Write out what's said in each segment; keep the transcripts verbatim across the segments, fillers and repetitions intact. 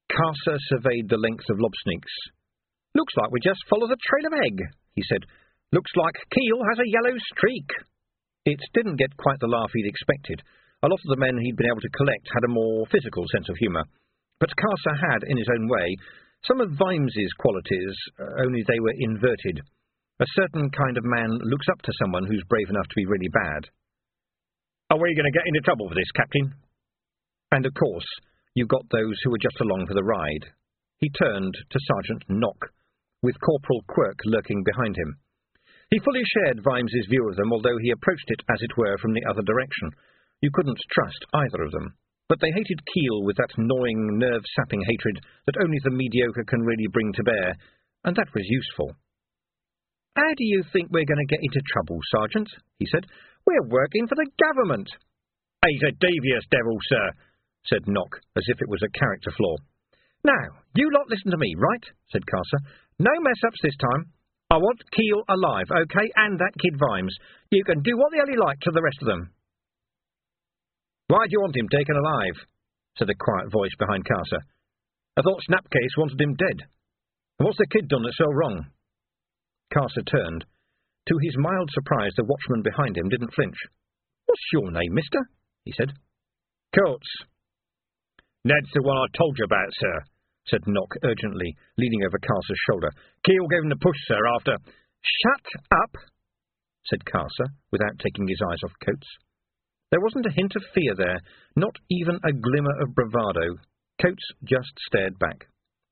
Carcer surveyed the length of lobsneaks. "Looks like we just followed the trail of egg," he said. "Looks like Keel has a yellow streak." It didn't get quite the laugh he'd expected. A lot of the men he'd been able to collect had a more physical sense of humour. But Carcer had, in his own way, some of Vimes's qualities, uh, only they were inverted. A certain kind of man looks up to someone who's brave enough to be really bad. "Are we going to get into trouble for this, Captain?" And, of course, you got those who were just along for the ride. He turned to Sergeant Knock, with Corporal Quirk lurking behind him. He fully shared Vimes's view of them, although he approached it, as it were, from the other direction. You couldn't trust either of them. But they hated Keel with that gnawing, nerve-sapping hatred that only the mediocre can really bring to bear, and that was useful. "How do you think we're going to get into trouble, Sergeant?" he said. "We're working for the government." "He's a devious devil, sir," said Knock, as if it was a character flaw. "Now, you lot listen to me, right?" said Carcer. "No mess-ups this time. I want Keel alive, OK, and that kid Vimes. You can do what the hell you like to the rest of them." "Why do you want him taken alive?" said a quiet voice behind Carcer. "I thought Snapcase wanted him dead. And what's the kid done that's so wrong?" Carcer turned. To his mild surprise, the watchman behind him didn't flinch. "What's your name, mister?" he said. "Coates." "Ned's the one I told you about, sir," said Knock urgently, leaning over Carcer's shoulder. "Keel gave him the push, sir, after—" "Shut up," said Carcer, without taking his eyes off Coates. There wasn't a hint of fear there, not even a glimmer of bravado. Coates just stared back.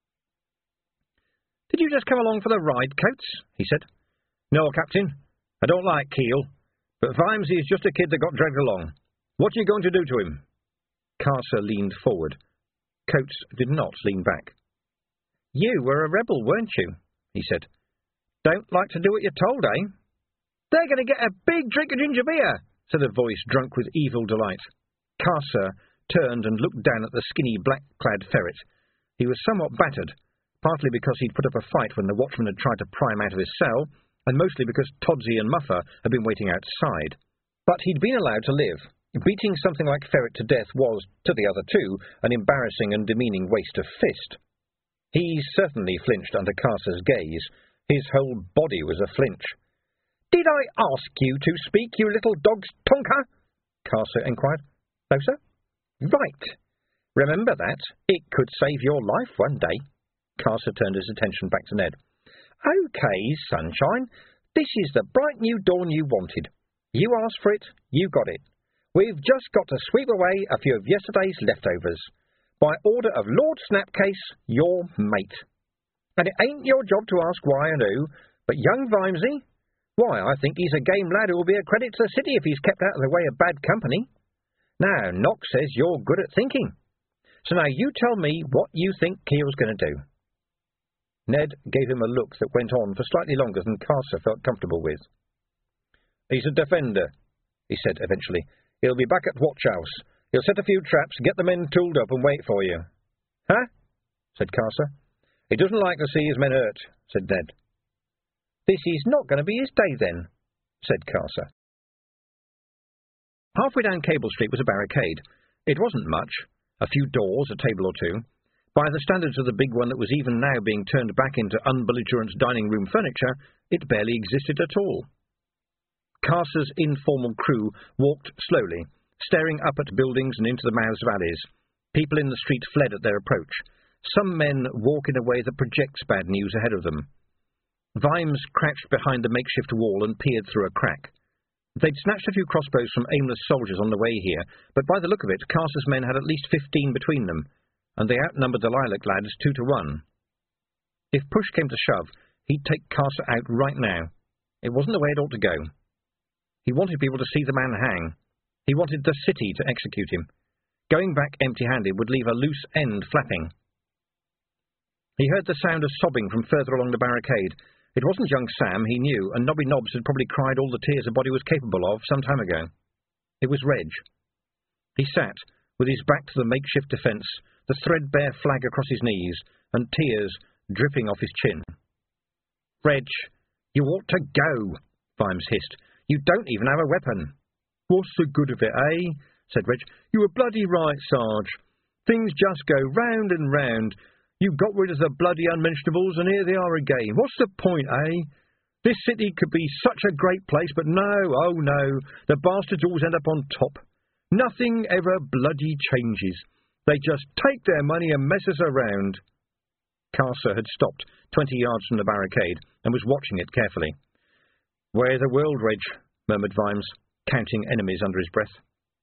"Did you just come along for the ride, Coates?" he said. "No, Captain. I don't like Keel, but Vimes is just a kid that got dragged along. What are you going to do to him?" Carcer leaned forward. Coates did not lean back. "You were a rebel, weren't you?" he said. "Don't like to do what you're told, eh?" "They're going to get a big drink of ginger beer," said a voice drunk with evil delight. Carcer turned and looked down at the skinny, black-clad ferret. He was somewhat battered, partly because he'd put up a fight when the watchman had tried to pry him out of his cell, and mostly because Todsey and Muffer had been waiting outside. But he'd been allowed to live. Beating something like Ferret to death was, to the other two, an embarrassing and demeaning waste of fist. He certainly flinched under Carcer's gaze. His whole body was aflinch. "Did I ask you to speak, you little dog's tonker?" Carcer inquired. "No, sir." "Right. Remember that. It could save your life one day." Carcer turned his attention back to Ned. "OK, sunshine. This is the bright new dawn you wanted. You asked for it, you got it. We've just got to sweep away a few of yesterday's leftovers. By order of Lord Snapcase, your mate. And it ain't your job to ask why and who, but young Vimesy, why, I think he's a game lad who will be a credit to the city if he's kept out of the way of bad company. Now, Knock says you're good at thinking. So now you tell me what you think Keel's going to do." Ned gave him a look that went on for slightly longer than Carcer felt comfortable with. "He's a defender," he said eventually. "He'll be back at Watch House. He'll set a few traps, get the men tooled up and wait for you." "Huh?" said Carcer. "He doesn't like to see his men hurt," said Ned. "This is not going to be his day, then," said Carcer. Halfway down Cable Street was a barricade. It wasn't much. A few doors, a table or two. By the standards of the big one that was even now being turned back into unbelligerent dining room furniture, it barely existed at all. Carcer's informal crew walked slowly, staring up at buildings and into the mouths of alleys. People in the street fled at their approach. Some men walk in a way that projects bad news ahead of them. Vimes crouched behind the makeshift wall and peered through a crack. They'd snatched a few crossbows from aimless soldiers on the way here, but by the look of it, Carcer's men had at least fifteen between them, and they outnumbered the Lilac lads two to one. If push came to shove, he'd take Carcer out right now. It wasn't the way it ought to go. He wanted people to see the man hang. He wanted the city to execute him. Going back empty-handed would leave a loose end flapping. He heard the sound of sobbing from further along the barricade. It wasn't young Sam, he knew, and Nobby Nobbs had probably cried all the tears a body was capable of some time ago. It was Reg. He sat, with his back to the makeshift defence, the threadbare flag across his knees, and tears dripping off his chin. "Reg, you ought to go," Vimes hissed. "You don't even have a weapon." "What's the good of it, eh?" said Reg. "You were bloody right, Sarge. Things just go round and round. You got rid of the bloody unmentionables, and here they are again. What's the point, eh? This city could be such a great place, but no, oh no, the bastards always end up on top. Nothing ever bloody changes. They just take their money and mess us around. Carcer had stopped twenty yards from the barricade and was watching it carefully. Where's the world, Reg? Murmured Vimes, counting enemies under his breath.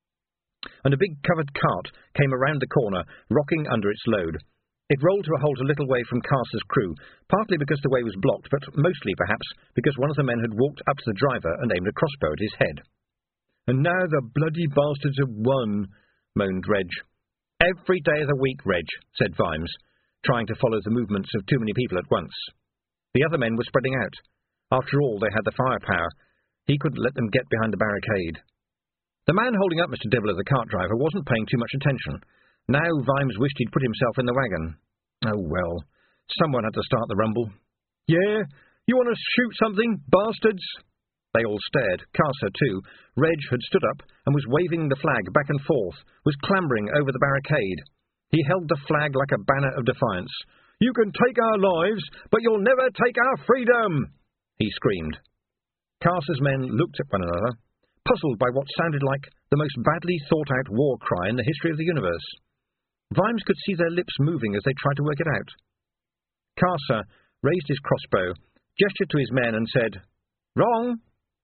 And a big covered cart came around the corner, rocking under its load. It rolled to a halt a little way from Carcer's crew, partly because the way was blocked, but mostly, perhaps, because one of the men had walked up to the driver and aimed a crossbow at his head. And now the bloody bastards have won, moaned Reg. Every day of the week, Reg, said Vimes, trying to follow the movements of too many people at once. The other men were spreading out. After all, they had the firepower. He couldn't let them get behind the barricade. The man holding up Mister Dibbler, the cart driver, wasn't paying too much attention. Now Vimes wished he'd put himself in the wagon. Oh, well, someone had to start the rumble. Yeah? You want to shoot something, bastards? They all stared, Carcer too. Reg had stood up and was waving the flag back and forth, was clambering over the barricade. He held the flag like a banner of defiance. You can take our lives, but you'll never take our freedom, he screamed. Carcer's men looked at one another, puzzled by what sounded like the most badly thought-out war cry in the history of the universe. Vimes could see their lips moving as they tried to work it out. Carcer raised his crossbow, gestured to his men and said, Wrong!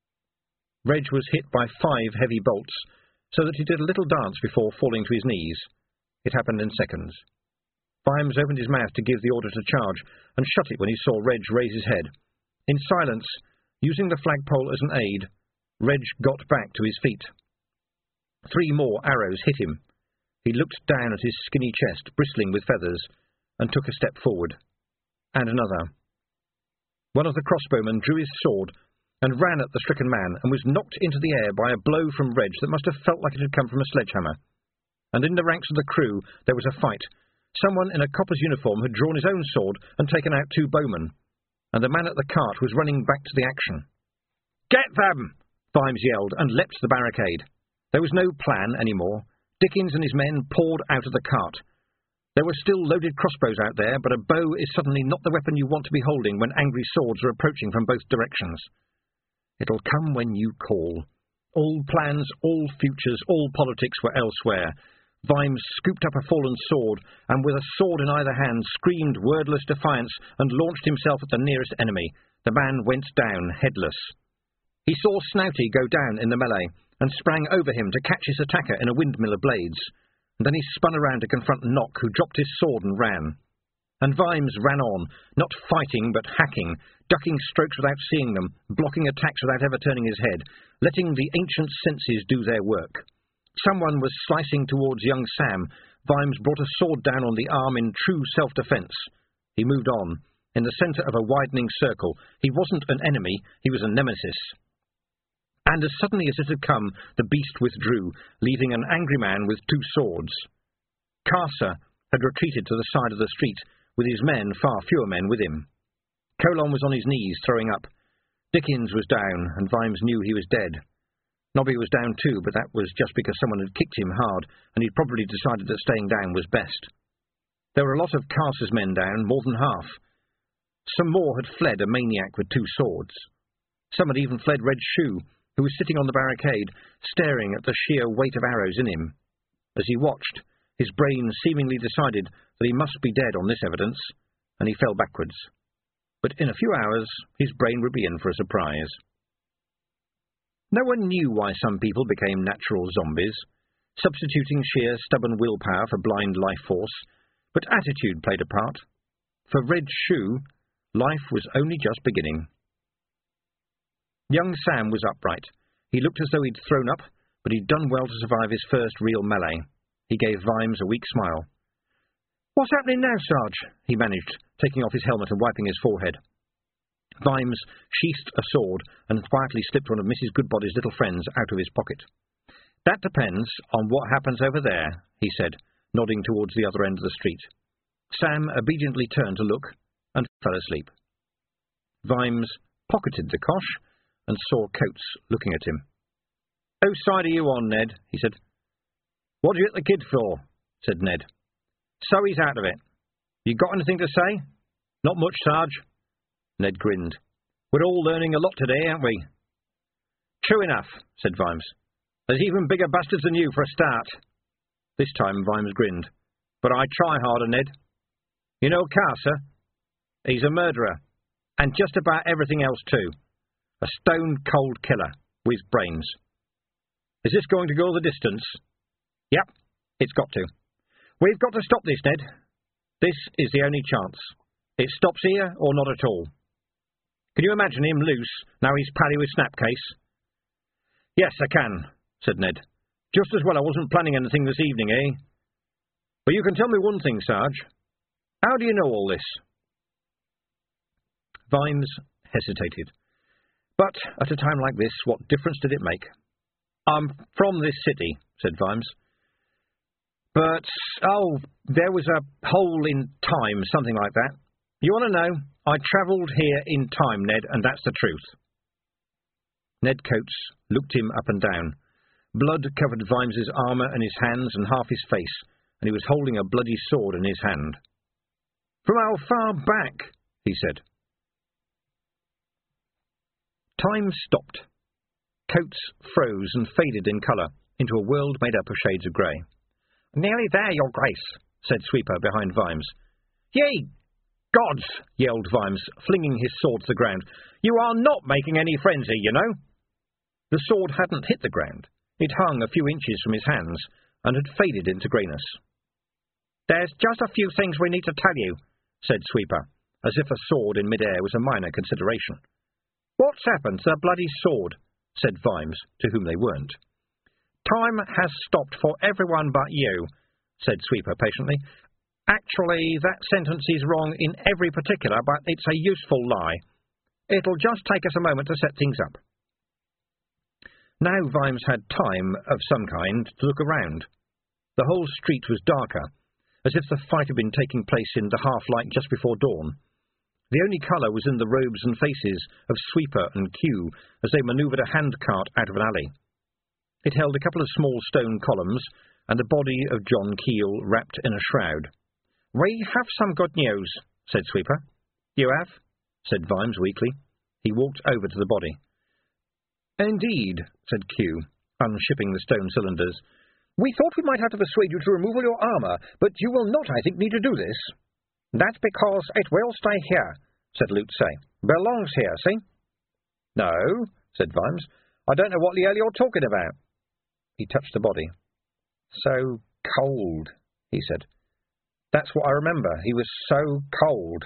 Reg was hit by five heavy bolts, so that he did a little dance before falling to his knees. It happened in seconds. Vimes opened his mouth to give the order to charge, and shut it when he saw Reg raise his head. In silence, using the flagpole as an aid, Reg got back to his feet. Three more arrows hit him. He looked down at his skinny chest, bristling with feathers, and took a step forward. And another. One of the crossbowmen drew his sword and ran at the stricken man, and was knocked into the air by a blow from Reg that must have felt like it had come from a sledgehammer. And in the ranks of the crew there was a fight. Someone in a copper's uniform had drawn his own sword and taken out two bowmen, and the man at the cart was running back to the action. Get them! Vimes yelled, and leapt to the barricade. There was no plan any more. Dickens and his men poured out of the cart. There were still loaded crossbows out there, but a bow is suddenly not the weapon you want to be holding when angry swords are approaching from both directions. It'll come when you call. All plans, all futures, all politics were elsewhere. Vimes scooped up a fallen sword, and with a sword in either hand screamed wordless defiance and launched himself at the nearest enemy. The man went down, headless. He saw Snouty go down in the melee, and sprang over him to catch his attacker in a windmill of blades. And then he spun around to confront Nock, who dropped his sword and ran. And Vimes ran on, not fighting but hacking, ducking strokes without seeing them, blocking attacks without ever turning his head, letting the ancient senses do their work. Someone was slicing towards young Sam. Vimes brought a sword down on the arm in true self-defence. He moved on. In the centre of a widening circle. He wasn't an enemy, he was a nemesis. And as suddenly as it had come, the beast withdrew, leaving an angry man with two swords. Carcer had retreated to the side of the street, with his men, far fewer men, with him. Colon was on his knees, throwing up. Dickens was down, and Vimes knew he was dead. Nobby was down too, but that was just because someone had kicked him hard, and he'd probably decided that staying down was best. There were a lot of Carcer's men down, more than half. Some more had fled, a maniac with two swords. Some had even fled Red Shoe, who was sitting on the barricade, staring at the sheer weight of arrows in him. As he watched, his brain seemingly decided that he must be dead on this evidence, and he fell backwards. But in a few hours, his brain would be in for a surprise. No one knew why some people became natural zombies, substituting sheer stubborn willpower for blind life force, but attitude played a part. For Red Shoe, life was only just beginning. Young Sam was upright. He looked as though he'd thrown up, but he'd done well to survive his first real melee. He gave Vimes a weak smile. "What's happening now, Sarge?" he managed, taking off his helmet and wiping his forehead. Vimes sheathed a sword and quietly slipped one of Missus Goodbody's little friends out of his pocket. "That depends on what happens over there," he said, nodding towards the other end of the street. Sam obediently turned to look and fell asleep. Vimes pocketed the cosh and saw Coates looking at him. "Whose side are you on, Ned?" he said. "What do you hit the kid for?" said Ned. So he's out of it. You got anything to say? Not much, Sarge. Ned grinned. We're all learning a lot today, aren't we? True enough, said Vimes. There's even bigger bastards than you for a start. This time Vimes grinned. But I try harder, Ned. You know Carcer? He's a murderer. And just about everything else too. A stone-cold killer, with brains. Is this going to go the distance? Yep, it's got to. We've got to stop this, Ned. This is the only chance. It stops here or not at all. Can you imagine him loose, now he's pally with Snapcase? Yes, I can, said Ned. Just as well I wasn't planning anything this evening, eh? But you can tell me one thing, Sarge. How do you know all this? Vimes hesitated. But at a time like this, what difference did it make? I'm from this city, said Vimes. But, oh, there was a hole in time, something like that. You want to know? I travelled here in time, Ned, and that's the truth. Ned Coates looked him up and down. Blood covered Vimes's armour and his hands and half his face, and he was holding a bloody sword in his hand. From how far back? He said. Time stopped. Coates froze and faded in colour into a world made up of shades of grey. Nearly there, Your Grace, said Sweeper behind Vimes. Ye gods, yelled Vimes, flinging his sword to the ground. You are not making any friends here, you know. The sword hadn't hit the ground. It hung a few inches from his hands and had faded into greyness. There's just a few things we need to tell you, said Sweeper, as if a sword in mid-air was a minor consideration. What's happened to the bloody sword? Said Vimes, to whom they weren't. Time has stopped for everyone but you, said Sweeper patiently. Actually, that sentence is wrong in every particular, but it's a useful lie. It'll just take us a moment to set things up. Now Vimes had time of some kind to look around. The whole street was darker, as if the fight had been taking place in the half-light just before dawn. The only colour was in the robes and faces of Sweeper and Q as they manoeuvred a handcart out of an alley. It held a couple of small stone columns and the body of John Keel wrapped in a shroud. We have some good news, said Sweeper. You have? Said Vimes weakly. He walked over to the body. Indeed, said Q, unshipping the stone cylinders. We thought we might have to persuade you to remove all your armour, but you will not, I think, need to do this. That's because it will stay here, said Lutze. Belongs here, see? No, said Vimes. I don't know what the hell you're talking about. He touched the body. So cold, he said. That's what I remember. He was so cold.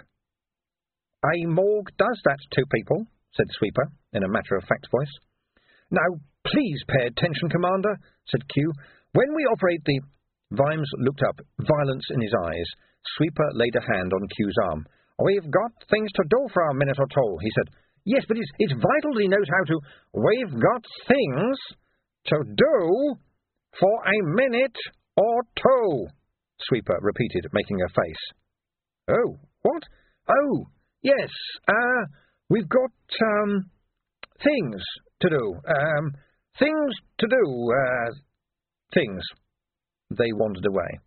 A morgue does that to people, said Sweeper, in a matter-of-fact voice. Now, please pay attention, Commander, said Q. When we operate the... Vimes looked up, violence in his eyes. Sweeper laid a hand on Q's arm. We've got things to do for a minute or two, he said. Yes, but it's, it's vital that he knows how to... We've got things to do for a minute or two, Sweeper repeated, making a face. Oh, what? Oh, yes, uh, we've got, um, things to do, um, things to do, uh, things. They wandered away.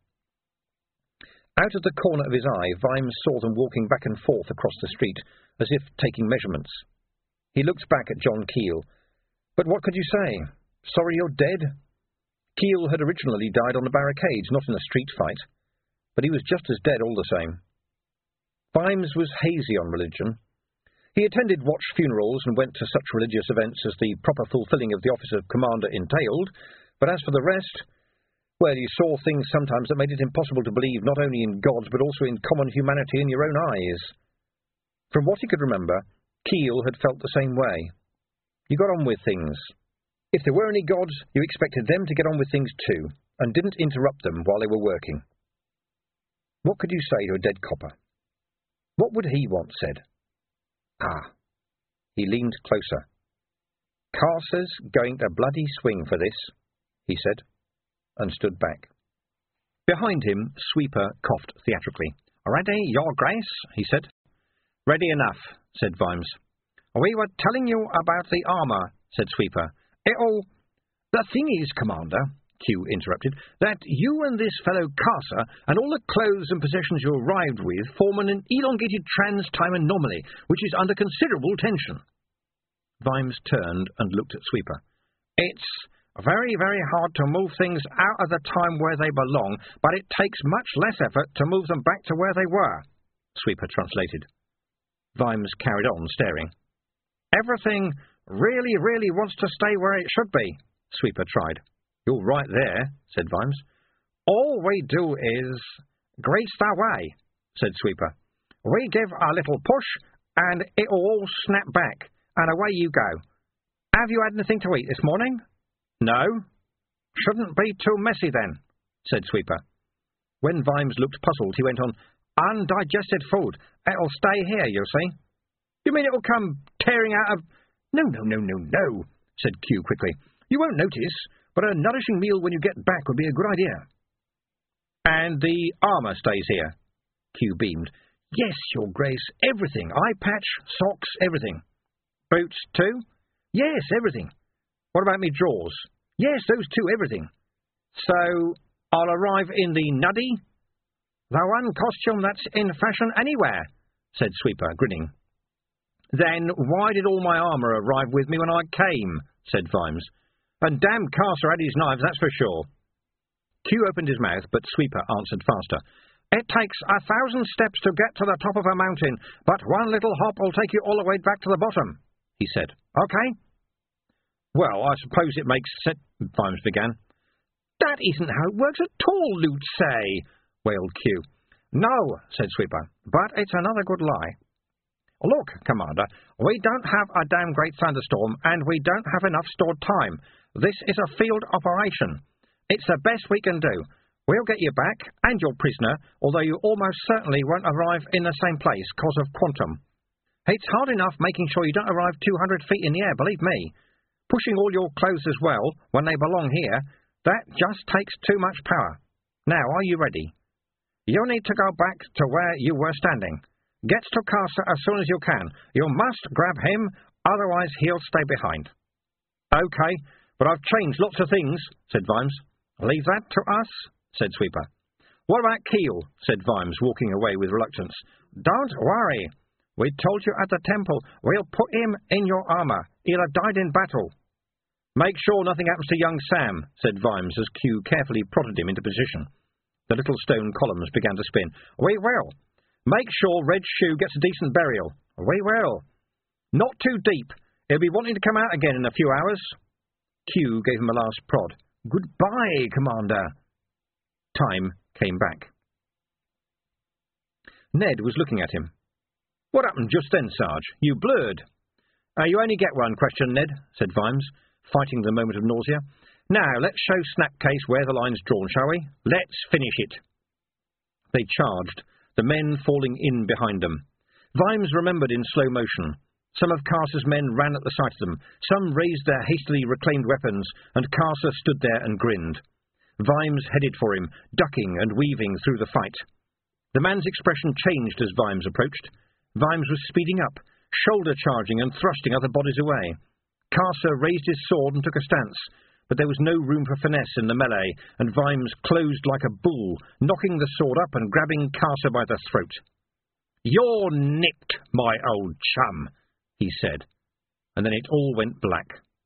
Out of the corner of his eye, Vimes saw them walking back and forth across the street, as if taking measurements. He looked back at John Keel. But what could you say? Sorry you're dead? Keel had originally died on the barricades, not in a street fight. But he was just as dead all the same. Vimes was hazy on religion. He attended watch funerals and went to such religious events as the proper fulfilling of the office of commander entailed, but as for the rest, well, you saw things sometimes that made it impossible to believe not only in gods but also in common humanity in your own eyes. From what he could remember, Keel had felt the same way. You got on with things. If there were any gods, you expected them to get on with things too, and didn't interrupt them while they were working. What could you say to a dead copper? What would he want said? Ah. He leaned closer. Carcer's going to bloody swing for this, he said, and stood back. Behind him, Sweeper coughed theatrically. Ready, Your Grace, he said. Ready enough, said Vimes. We were telling you about the armour, said Sweeper. It'll... The thing is, Commander, Q interrupted, that you and this fellow Carcer and all the clothes and possessions you arrived with form an elongated trans-time anomaly, which is under considerable tension. Vimes turned and looked at Sweeper. It's very, very hard to move things out of the time where they belong, but it takes much less effort to move them back to where they were, Sweeper translated. Vimes carried on, staring. Everything really, really wants to stay where it should be, Sweeper tried. You're right there, said Vimes. All we do is grease the way, said Sweeper. We give a little push, and it'll all snap back, and away you go. Have you had anything to eat this morning? No. Shouldn't be too messy then, said Sweeper. When Vimes looked puzzled, he went on, Undigested food. It'll stay here, you see. You mean it'll come tearing out of... No, no, no, no, no, said Q quickly. You won't notice, but a nourishing meal when you get back would be a good idea. And the armour stays here, Q beamed. Yes, Your Grace, everything. Eye patch, socks, everything. Boots too? Yes, everything. What about me drawers? Yes, those two, everything. So, I'll arrive in the nuddy? The one costume that's in fashion anywhere, said Sweeper, grinning. Then why did all my armour arrive with me when I came, said Vimes. And damn Carcer had his knives, that's for sure. Q opened his mouth, but Sweeper answered faster. It takes a thousand steps to get to the top of a mountain, but one little hop will take you all the way back to the bottom, he said. Okay? Well, I suppose it makes sense, Vimes began. That isn't how it works at all, Lutze, wailed Q. No, said Sweeper, but it's another good lie. Look, Commander, we don't have a damn great thunderstorm, and we don't have enough stored time. This is a field operation. It's the best we can do. We'll get you back, and your prisoner, although you almost certainly won't arrive in the same place, cause of quantum. It's hard enough making sure you don't arrive two hundred feet in the air, believe me. Pushing all your clothes as well, when they belong here, that just takes too much power. Now, are you ready? You need to go back to where you were standing. Get to Carcer as soon as you can. You must grab him, otherwise he'll stay behind. Okay, but I've changed lots of things, said Vimes. Leave that to us, said Sweeper. What about Keel, said Vimes, walking away with reluctance. Don't worry. We told you at the temple. We'll put him in your armour. He'll have died in battle. Make sure nothing happens to young Sam, said Vimes, as Q carefully prodded him into position. The little stone columns began to spin. We will. Make sure Red Shoe gets a decent burial. We will. Not too deep. He'll be wanting to come out again in a few hours. Q gave him a last prod. Goodbye, Commander. Time came back. Ned was looking at him. What happened just then, Sarge? You blurred. Uh, you only get one question, Ned, said Vimes, fighting the moment of nausea. Now, let's show Snapcase where the line's drawn, shall we? Let's finish it. They charged, the men falling in behind them. Vimes remembered in slow motion. Some of Carcer's men ran at the sight of them. Some raised their hastily reclaimed weapons, and Carcer stood there and grinned. Vimes headed for him, ducking and weaving through the fight. The man's expression changed as Vimes approached. Vimes was speeding up, shoulder-charging and thrusting other bodies away. Carcer raised his sword and took a stance, but there was no room for finesse in the melee, and Vimes closed like a bull, knocking the sword up and grabbing Carcer by the throat. You're nicked, my old chum, he said, and then it all went black.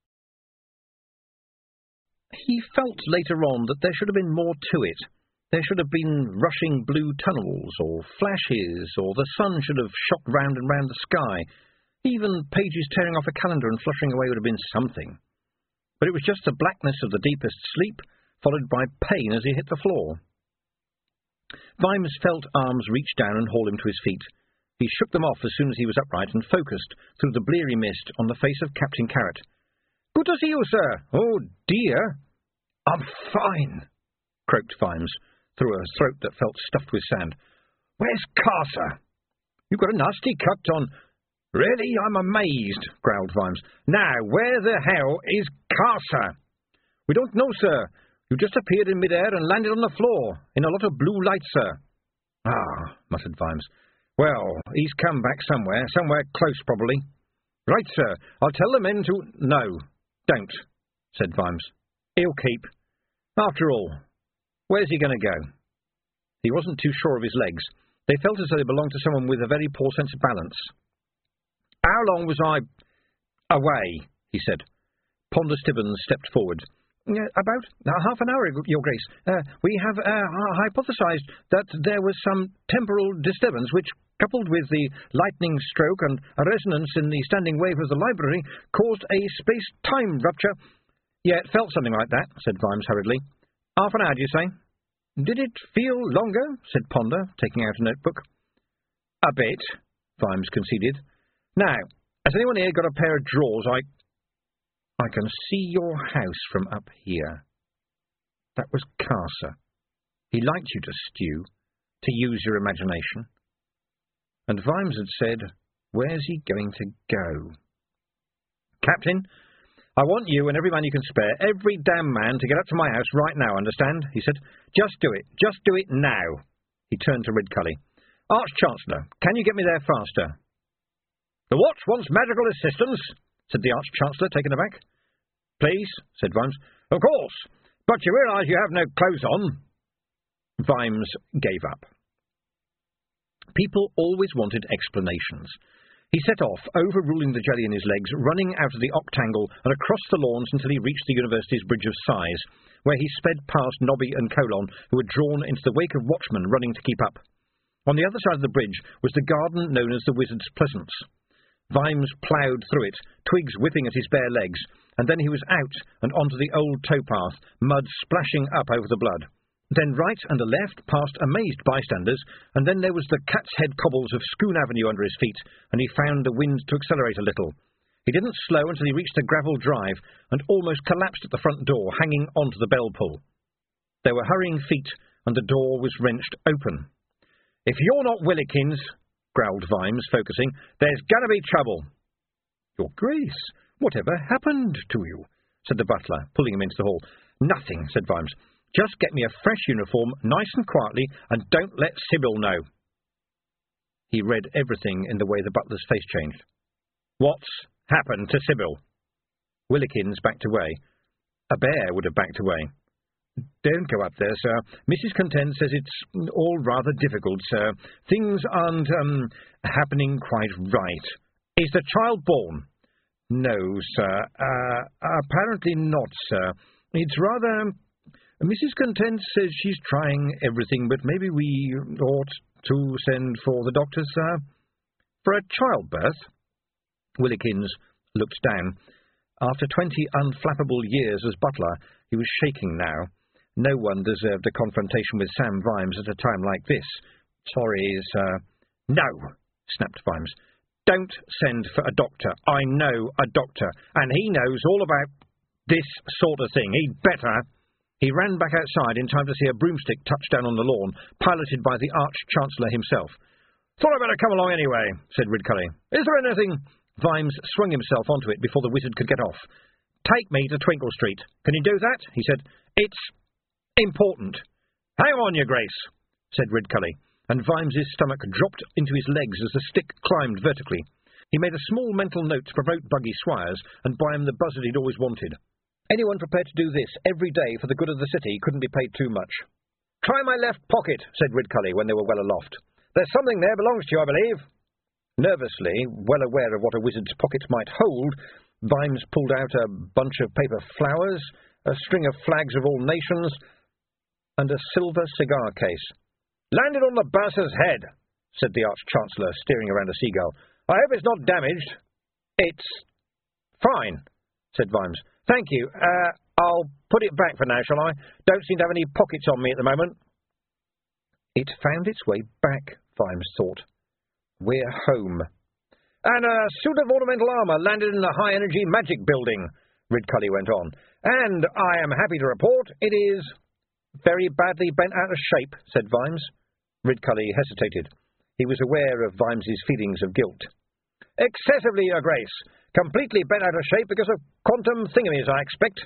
He felt later on that there should have been more to it. There should have been rushing blue tunnels, or flashes, or the sun should have shot round and round the sky. Even pages tearing off a calendar and fluttering away would have been something. But it was just the blackness of the deepest sleep, followed by pain as he hit the floor. Vimes felt arms reach down and haul him to his feet. He shook them off as soon as he was upright and focused through the bleary mist on the face of Captain Carrot. Good to see you, sir. Oh, dear. I'm fine, croaked Vimes, through a throat that felt stuffed with sand. Where's Carcer? You've got a nasty cut on... Really, I'm amazed, growled Vimes. Now, where the hell is Carcer? We don't know, sir. You just appeared in midair and landed on the floor, in a lot of blue light, sir. Ah, muttered Vimes. Well, he's come back somewhere, somewhere close, probably. Right, sir. I'll tell the men to... No, don't, said Vimes. He'll keep. After all, where's he going to go? He wasn't too sure of his legs. They felt as though they belonged to someone with a very poor sense of balance. How long was I away? He said. Ponder Stibbons stepped forward. Uh, about uh, half an hour, Your Grace. Uh, we have uh, hypothesized that there was some temporal disturbance which, coupled with the lightning stroke and a resonance in the standing wave of the library, caused a space-time rupture. Yeah, it felt something like that, said Vimes hurriedly. Half an hour, do you say? Did it feel longer? Said Ponder, taking out a notebook. A bit, Vimes conceded. Now, has anyone here got a pair of drawers? I... I can see your house from up here. That was Carcer. He liked you to stew, to use your imagination. And Vimes had said, where's he going to go? Captain, I want you and every man you can spare, every damn man, to get up to my house right now, understand? He said. Just do it. Just do it now. He turned to Ridcully. Arch-Chancellor, can you get me there faster? The Watch wants magical assistance, said the Arch-Chancellor, taken aback. Please, said Vimes. Of course, but you realise you have no clothes on. Vimes gave up. People always wanted explanations. He set off, overruling the jelly in his legs, running out of the octangle and across the lawns until he reached the University's Bridge of Sighs, where he sped past Nobby and Colon, who had drawn into the wake of watchmen running to keep up. On the other side of the bridge was the garden known as the Wizard's Pleasance. Vimes ploughed through it, twigs whipping at his bare legs, and then he was out and onto the old towpath, mud splashing up over the blood. Then right and a left past amazed bystanders, and then there was the cat's head cobbles of Scone Avenue under his feet, and he found the wind to accelerate a little. He didn't slow until he reached a gravel drive, and almost collapsed at the front door, hanging onto the bell pull. There were hurrying feet, and the door was wrenched open. If you're not Willikins, growled Vimes, focusing, there's gonna be trouble. Your Grace, whatever happened to you? Said the butler, pulling him into the hall. Nothing, said Vimes. Just get me a fresh uniform, nice and quietly, and don't let Sybil know. He read everything in the way the butler's face changed. What's happened to Sybil? Willikins backed away. A bear would have backed away. Don't go up there, sir. Missus Content says it's all rather difficult, sir. Things aren't, um, happening quite right. Is the child born? No, sir. Uh, apparently not, sir. It's rather... Missus Content says she's trying everything, but maybe we ought to send for the doctor, sir. For a childbirth? Willikins looked down. After twenty unflappable years as butler, he was shaking now. No one deserved a confrontation with Sam Vimes at a time like this. Sorry, sir. No, snapped Vimes. Don't send for a doctor. I know a doctor, and he knows all about this sort of thing. He'd better. He ran back outside in time to see a broomstick touch down on the lawn, piloted by the Arch-Chancellor himself. Thought I'd better come along anyway, said Ridcully. Is there anything... Vimes swung himself onto it before the wizard could get off. Take me to Twinkle Street. Can you do that? He said. It's important. Hang on, Your Grace, said Ridcully, and Vimes's stomach dropped into his legs as the stick climbed vertically. He made a small mental note to promote Buggy Swires and buy him the buzzard he'd always wanted. Anyone prepared to do this every day for the good of the city couldn't be paid too much. Try my left pocket, said Ridcully when they were well aloft. There's something there belongs to you, I believe. Nervously, well aware of what a wizard's pocket might hold, Vimes pulled out a bunch of paper flowers, a string of flags of all nations, and a silver cigar case. Landed on the bursar's head, said the Arch-Chancellor, steering around a seagull. I hope it's not damaged. It's fine, said Vimes. Thank you. Uh, I'll put it back for now, shall I? Don't seem to have any pockets on me at the moment. It found its way back, Vimes thought. We're home. And a suit of ornamental armour landed in the high-energy magic building, Ridcully went on. And I am happy to report it is very badly bent out of shape, said Vimes. Ridcully hesitated. He was aware of Vimes's feelings of guilt. Excessively, Your Grace. Completely bent out of shape because of quantum thingamies, I expect.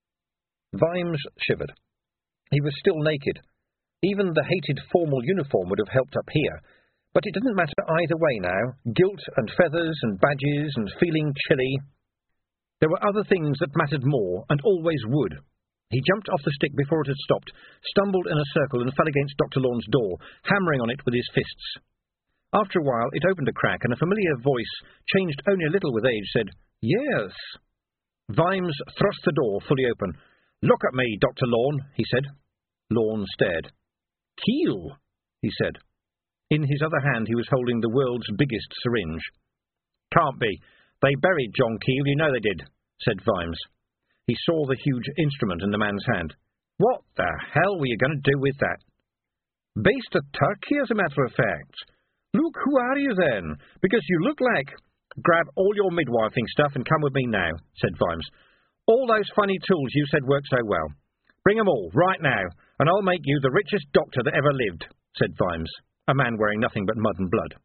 Vimes shivered. He was still naked. Even the hated formal uniform would have helped up here. But it didn't matter either way now. Guilt and feathers and badges and feeling chilly. There were other things that mattered more, and always would. He jumped off the stick before it had stopped, stumbled in a circle and fell against Doctor Lorne's door, hammering on it with his fists. After a while it opened a crack, and a familiar voice, changed only a little with age, said, "Yes." Vimes thrust the door fully open. "Look at me, Doctor Lorne," he said. Lorne stared. "Keel," he said. In his other hand he was holding the world's biggest syringe. "Can't be. They buried John Keel, you know they did," said Vimes. He saw the huge instrument in the man's hand. "What the hell were you going to do with that?" "Baste a turkey, as a matter of fact." "Look, who are you then? Because you look like—" "Grab all your midwifing stuff and come with me now," said Vimes. "All those funny tools you said work so well. Bring 'em all, right now, and I'll make you the richest doctor that ever lived," said Vimes, a man wearing nothing but mud and blood.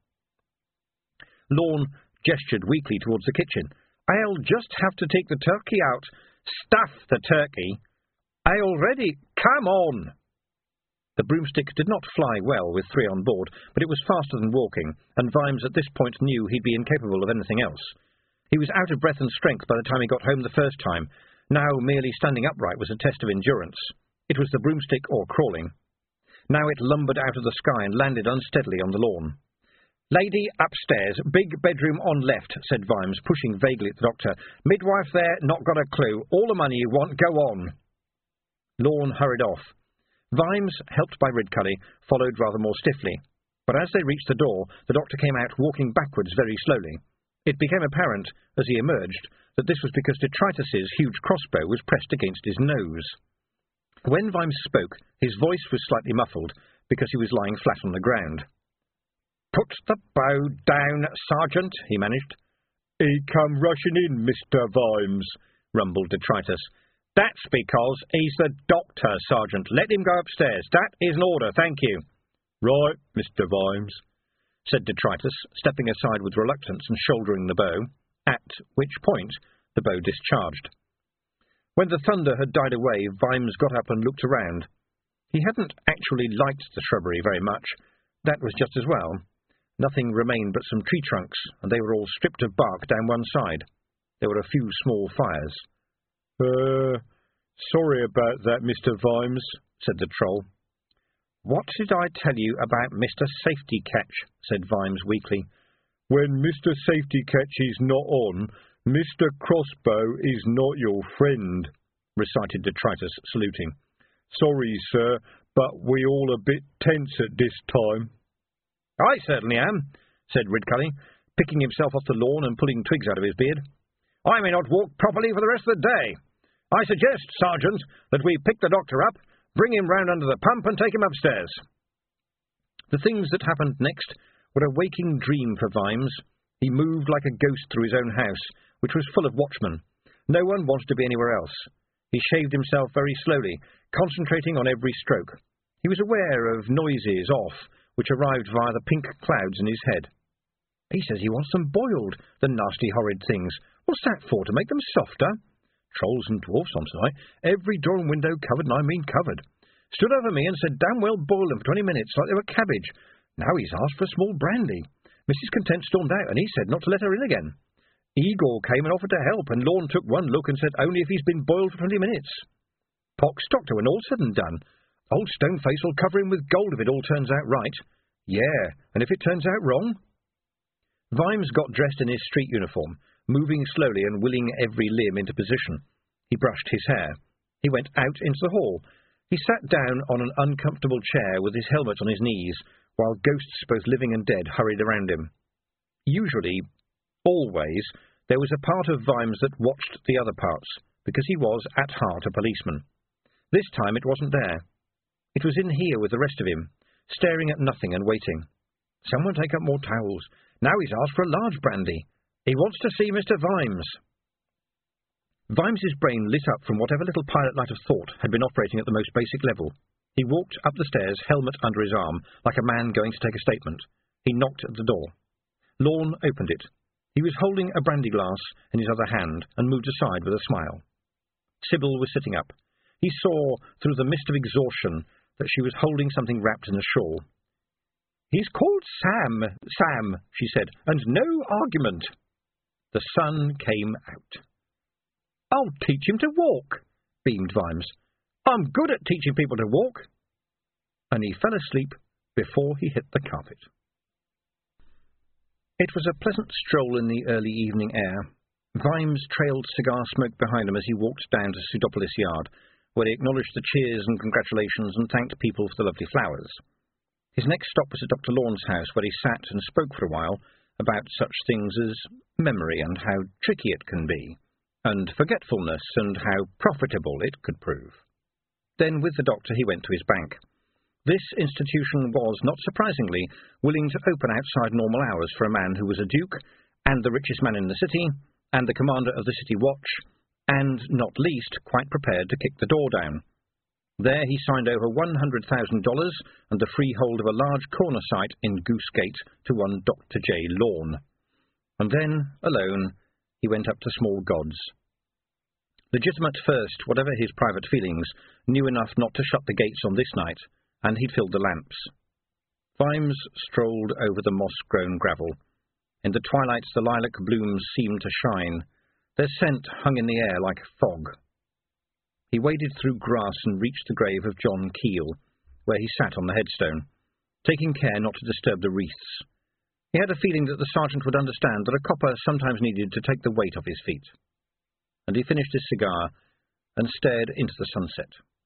Lorne gestured weakly towards the kitchen. "I'll just have to take the turkey out." "Stuff the turkey! I already— Come on!" The broomstick did not fly well with three on board, but it was faster than walking, and Vimes at this point knew he'd be incapable of anything else. He was out of breath and strength by the time he got home the first time. Now merely standing upright was a test of endurance. It was the broomstick or crawling. Now it lumbered out of the sky and landed unsteadily on the lawn. "Lady upstairs, big bedroom on left," said Vimes, pushing vaguely at the doctor. "Midwife there, not got a clue. All the money you want, go on." Lorne hurried off. Vimes, helped by Ridcully, followed rather more stiffly, but as they reached the door, the doctor came out walking backwards very slowly. It became apparent, as he emerged, that this was because Detritus's huge crossbow was pressed against his nose. When Vimes spoke, his voice was slightly muffled, because he was lying flat on the ground. "Put the bow down, Sergeant," he managed. "He come rushing in, Mister Vimes," rumbled Detritus. "That's because he's the doctor, Sergeant. Let him go upstairs. That is an order, thank you." "Right, Mister Vimes," said Detritus, stepping aside with reluctance and shouldering the bow, at which point the bow discharged. When the thunder had died away, Vimes got up and looked around. He hadn't actually liked the shrubbery very much. That was just as well. Nothing remained but some tree trunks, and they were all stripped of bark down one side. There were a few small fires. Uh, sorry about that, Mister Vimes," said the troll. "What did I tell you about Mister Safety Catch?" said Vimes weakly. "When Mister Safety Catch is not on, Mister Crossbow is not your friend," recited Detritus, saluting. "Sorry, sir, but we all a bit tense at this time." "I certainly am," said Ridcully, picking himself off the lawn and pulling twigs out of his beard. "I may not walk properly for the rest of the day. I suggest, Sergeant, that we pick the doctor up, bring him round under the pump and take him upstairs." The things that happened next were a waking dream for Vimes. He moved like a ghost through his own house, which was full of watchmen. No one wanted to be anywhere else. He shaved himself very slowly, concentrating on every stroke. He was aware of noises off, which arrived via the pink clouds in his head. "He says he wants them boiled, the nasty horrid things. What's that for, to make them softer? Trolls and dwarfs on tonight, every door and window covered, and I mean covered. Stood over me and said damn well boil them for twenty minutes like they were cabbage. Now he's asked for small brandy. Missus Content stormed out, and he said not to let her in again. Igor came and offered to help, and Lorne took one look and said only if he's been boiled for twenty minutes. Pox doctor when all's said and done. Old Stoneface will cover him with gold if it all turns out right. Yeah, and if it turns out wrong?" Vimes got dressed in his street uniform, moving slowly and willing every limb into position. He brushed his hair. He went out into the hall. He sat down on an uncomfortable chair with his helmet on his knees, while ghosts both living and dead hurried around him. Usually, always, there was a part of Vimes that watched the other parts, because he was, at heart, a policeman. This time it wasn't there. It was in here with the rest of him, staring at nothing and waiting. Someone take up more towels. Now he's asked for a large brandy. He wants to see Mister Vimes. Vimes's brain lit up from whatever little pilot light of thought had been operating at the most basic level. He walked up the stairs, helmet under his arm, like a man going to take a statement. He knocked at the door. Lorne opened it. He was holding a brandy glass in his other hand and moved aside with a smile. Sybil was sitting up. He saw, through the mist of exhaustion, that she was holding something wrapped in a shawl. "He's called Sam, Sam," she said, "and no argument." The sun came out. "I'll teach him to walk," beamed Vimes. I'm good at teaching people to walk." And he fell asleep before he hit the carpet. It was a pleasant stroll in the early evening air. Vimes trailed cigar smoke behind him as he walked down to Pseudopolis Yard, where he acknowledged the cheers and congratulations and thanked people for the lovely flowers. His next stop was at Doctor Lawn's house, where he sat and spoke for a while about such things as memory and how tricky it can be, and forgetfulness and how profitable it could prove. Then with the doctor he went to his bank. This institution was, not surprisingly, willing to open outside normal hours for a man who was a duke, and the richest man in the city, and the commander of the city watch, and, not least, quite prepared to kick the door down. There he signed over one hundred thousand dollars and the freehold of a large corner site in Goosegate to one Doctor J. Lawn. And then, alone, he went up to Small Gods. Legitimate first, whatever his private feelings, knew enough not to shut the gates on this night, and he'd filled the lamps. Vimes strolled over the moss-grown gravel. In the twilights the lilac blooms seemed to shine. Their scent hung in the air like fog. He waded through grass and reached the grave of John Keel, where he sat on the headstone, taking care not to disturb the wreaths. He had a feeling that the sergeant would understand that a copper sometimes needed to take the weight off his feet. And he finished his cigar and stared into the sunset.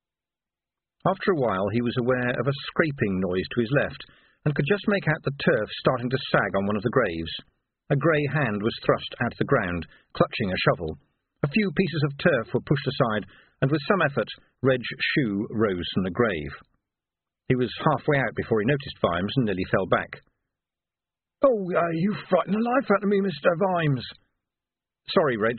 After a while he was aware of a scraping noise to his left, and could just make out the turf starting to sag on one of the graves. A grey hand was thrust out of the ground, clutching a shovel. A few pieces of turf were pushed aside, and with some effort Reg's shoe rose from the grave. He was halfway out before he noticed Vimes and nearly fell back. "Oh, uh, you frightened the life out of me, Mister Vimes." "Sorry, Reg."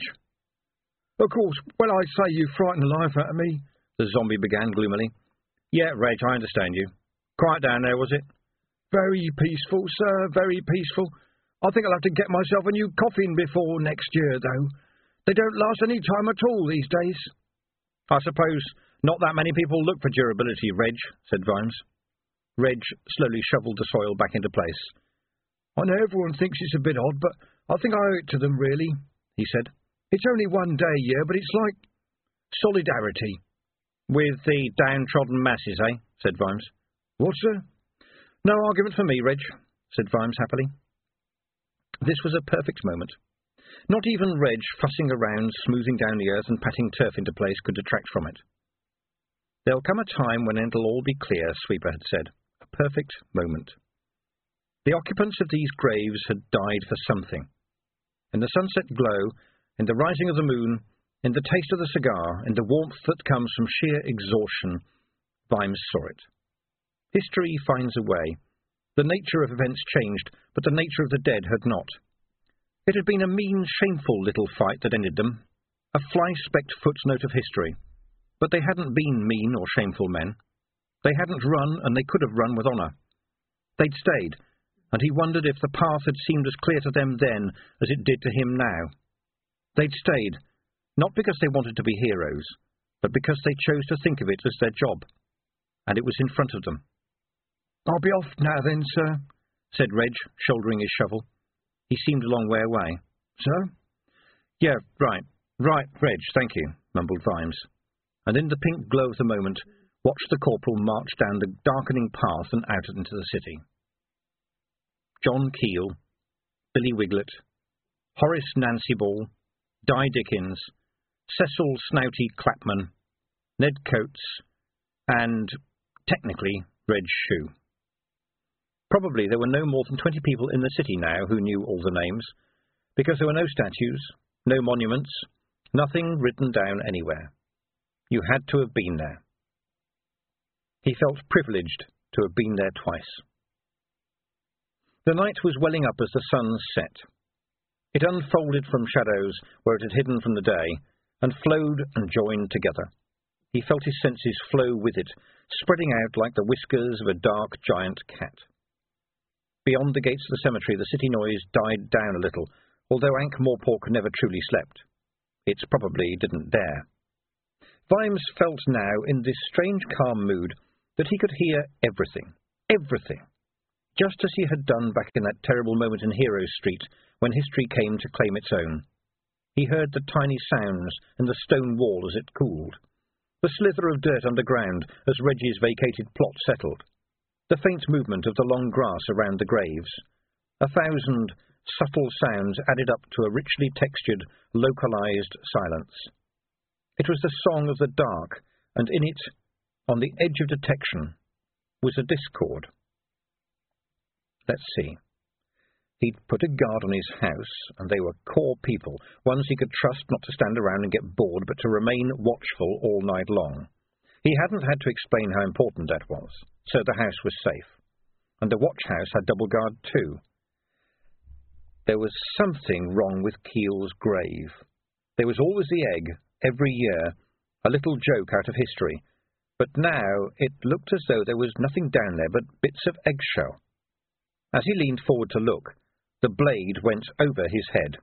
"Of course, when I say you frightened the life out of me," the zombie began gloomily. "Yeah, Reg, I understand you. Quiet down there, was it?" "Very peaceful, sir, very peaceful. I think I'll have to get myself a new coffin before next year, though. They don't last any time at all these days." "I suppose not that many people look for durability, Reg," said Vimes. Reg slowly shovelled the soil back into place. "I know everyone thinks it's a bit odd, but I think I owe it to them, really," he said. "It's only one day a year, but it's like solidarity." "With the downtrodden masses, eh?" said Vimes. "What, sir?" "No argument for me, Reg," said Vimes happily. This was a perfect moment. Not even Reg, fussing around, smoothing down the earth and patting turf into place, could detract from it. "There'll come a time when it'll all be clear," Sweeper had said. A perfect moment. The occupants of these graves had died for something. In the sunset glow, in the rising of the moon, in the taste of the cigar, in the warmth that comes from sheer exhaustion, Vimes saw it. History finds a way. The nature of events changed, but the nature of the dead had not. It had been a mean, shameful little fight that ended them, a fly-specked footnote of history. But they hadn't been mean or shameful men. They hadn't run, and they could have run with honour. They'd stayed, and he wondered if the path had seemed as clear to them then as it did to him now. They'd stayed, not because they wanted to be heroes, but because they chose to think of it as their job, and it was in front of them. "I'll be off now then, sir," said Reg, shouldering his shovel. He seemed a long way away. "Sir?" "Yeah, right, right, Reg, thank you," mumbled Vimes, and in the pink glow of the moment watched the corporal march down the darkening path and out into the city. John Keel, Billy Wiglet, Horace Nancy Ball, Di Dickens, Cecil Snouty Clapman, Ned Coates, and, technically, Reg Shoe. Probably there were no more than twenty people in the city now who knew all the names, because there were no statues, no monuments, nothing written down anywhere. You had to have been there. He felt privileged to have been there twice. The night was welling up as the sun set. It unfolded from shadows where it had hidden from the day, and flowed and joined together. He felt his senses flow with it, spreading out like the whiskers of a dark giant cat. Beyond the gates of the cemetery the city noise died down a little, although Ankh-Morpork never truly slept. It probably didn't dare. Vimes felt now, in this strange calm mood, that he could hear everything, everything, just as he had done back in that terrible moment in Heroes Street, when history came to claim its own. He heard the tiny sounds in the stone wall as it cooled. the slither of dirt underground as Reggie's vacated plot settled, the faint movement of the long grass around the graves. A thousand subtle sounds added up to a richly textured, localized silence. It was the song of the dark, and in it, on the edge of detection, was a discord. Let's see. He'd put a guard on his house, and they were core people, ones he could trust not to stand around and get bored, but to remain watchful all night long. He hadn't had to explain how important that was, so the house was safe. And the watch house had double guard too. There was something wrong with Keel's grave. There was always the egg, every year, a little joke out of history, but now it looked as though there was nothing down there but bits of eggshell. As he leaned forward to look, the blade went over his head.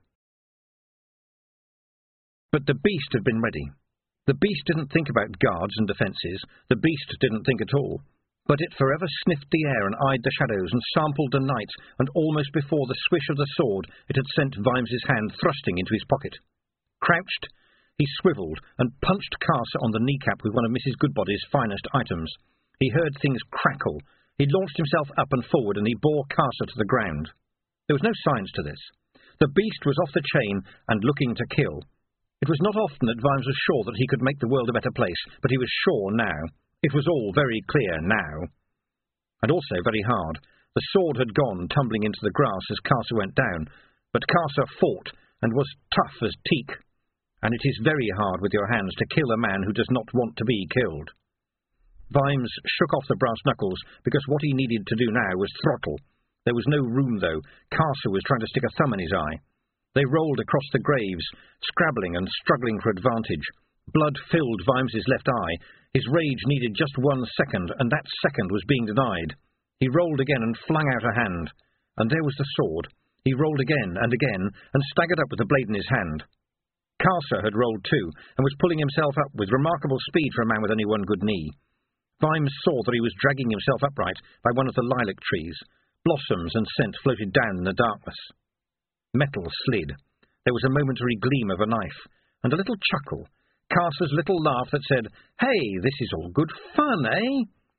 But the beast had been ready. The beast didn't think about guards and defences. The beast didn't think at all. But it forever sniffed the air and eyed the shadows and sampled the night, and almost before the swish of the sword it had sent Vimes's hand thrusting into his pocket. Crouched, he swivelled and punched Carcer on the kneecap with one of Missus Goodbody's finest items. He heard things crackle. He launched himself up and forward, and he bore Carcer to the ground. There was no science to this. The beast was off the chain and looking to kill. It was not often that Vimes was sure that he could make the world a better place, but he was sure now. It was all very clear now. And also very hard. The sword had gone tumbling into the grass as Carcer went down, but Carcer fought and was tough as teak. And it is very hard with your hands to kill a man who does not want to be killed. Vimes shook off the brass knuckles, because what he needed to do now was throttle. There was no room, though. Carcer was trying to stick a thumb in his eye. They rolled across the graves, scrabbling and struggling for advantage. Blood filled Vimes's left eye. His rage needed just one second, and that second was being denied. He rolled again and flung out a hand. And there was the sword. He rolled again and again, and staggered up with the blade in his hand. Carcer had rolled too, and was pulling himself up with remarkable speed for a man with only one good knee. Vimes saw that he was dragging himself upright by one of the lilac trees. Blossoms and scent floated down in the darkness. Metal slid. There was a momentary gleam of a knife, and a little chuckle. Carcer's little laugh that said, "Hey, this is all good fun, eh?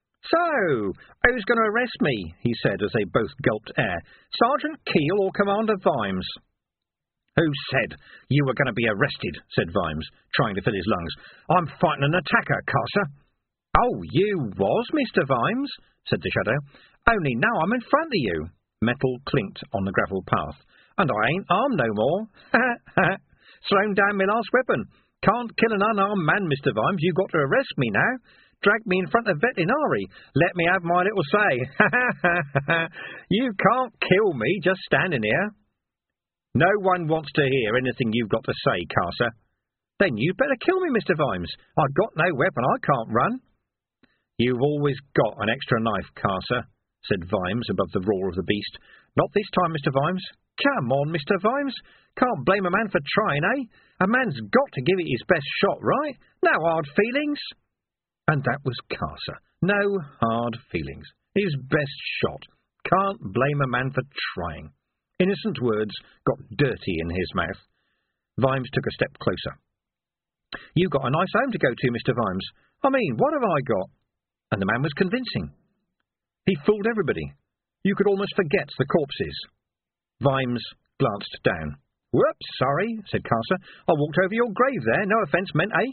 So, who's going to arrest me?" he said as they both gulped air. "Sergeant Keel or Commander Vimes?" "Who said you were going to be arrested?" said Vimes, trying to fill his lungs. "I'm fighting an attacker, Carcer." "Oh, you was, Mister Vimes," said the shadow. "Only now I'm in front of you." Metal clinked on the gravel path. "And I ain't armed no more." "Ha, ha, thrown down my last weapon. Can't kill an unarmed man, Mister Vimes. You've got to arrest me now. Drag me in front of veterinary. Let me have my little say. Ha, ha, ha. You can't kill me just standing here." "No one wants to hear anything you've got to say, Carcer." "Then you'd better kill me, Mister Vimes. I've got no weapon. I can't run." "You've always got an extra knife, Carcer," said Vimes above the roar of the beast. "Not this time, Mister Vimes." "Come on, Mister Vimes. Can't blame a man for trying, eh? A man's got to give it his best shot, right? No hard feelings." And that was Carcer. No hard feelings. His best shot. Can't blame a man for trying. Innocent words got dirty in his mouth. Vimes took a step closer. "You got a nice home to go to, Mister Vimes. I mean, what have I got?" And the man was convincing. He fooled everybody. You could almost forget the corpses. Vimes glanced down. "Whoops, sorry," said Carcer. "I walked over your grave there. No offence meant, eh?"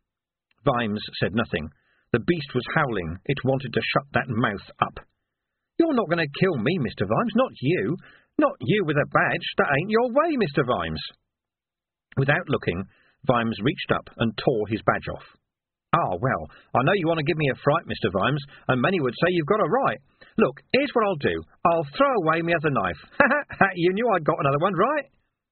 Vimes said nothing. The beast was howling. It wanted to shut that mouth up. "You're not going to kill me, Mister Vimes. Not you. Not you with a badge. That ain't your way, Mister Vimes." Without looking, Vimes reached up and tore his badge off. "Ah, well, I know you want to give me a fright, Mister Vimes, and many would say you've got a right. Look, here's what I'll do. I'll throw away my other knife. Ha ha! You knew I'd got another one, right?"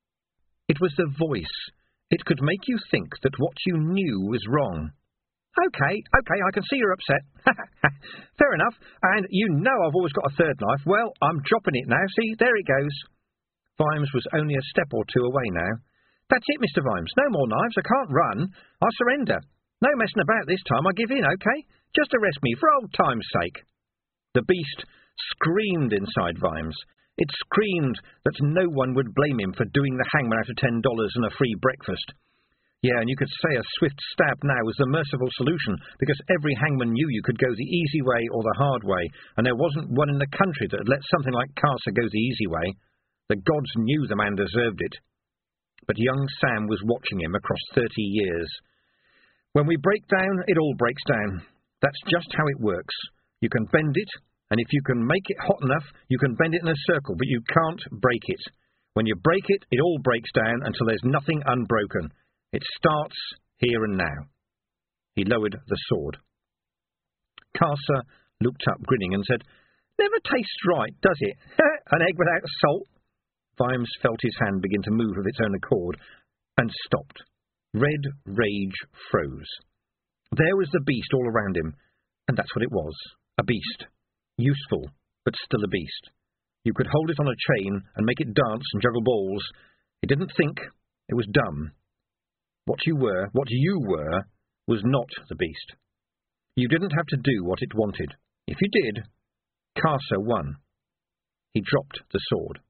It was the voice. It could make you think that what you knew was wrong. "Okay, okay, I can see you're upset. Fair enough, and you know I've always got a third knife. Well, I'm dropping it now. See, there it goes." Vimes was only a step or two away now. "That's it, Mister Vimes. No more knives. I can't run. I surrender. No messing about this time. I give in, okay? Just arrest me for old time's sake." The beast screamed inside Vimes. It screamed that no one would blame him for doing the hangman out of ten dollars and a free breakfast. Yeah, and you could say a swift stab now was the merciful solution, because every hangman knew you could go the easy way or the hard way, and there wasn't one in the country that had let something like Carcer go the easy way. The gods knew the man deserved it. But young Sam was watching him across thirty years. When we break down, it all breaks down. That's just how it works. You can bend it, and if you can make it hot enough, you can bend it in a circle, but you can't break it. When you break it, it all breaks down until there's nothing unbroken. It starts here and now. He lowered the sword. Carcer looked up, grinning, and said, "Never tastes right, does it? An egg without salt." Vimes felt his hand begin to move of its own accord, and stopped. Red rage froze. There was the beast all around him, and that's what it was, a beast. Useful, but still a beast. You could hold it on a chain and make it dance and juggle balls. It didn't think, it was dumb. What you were, what you were, was not the beast. You didn't have to do what it wanted. If you did, Carcer won. He dropped the sword.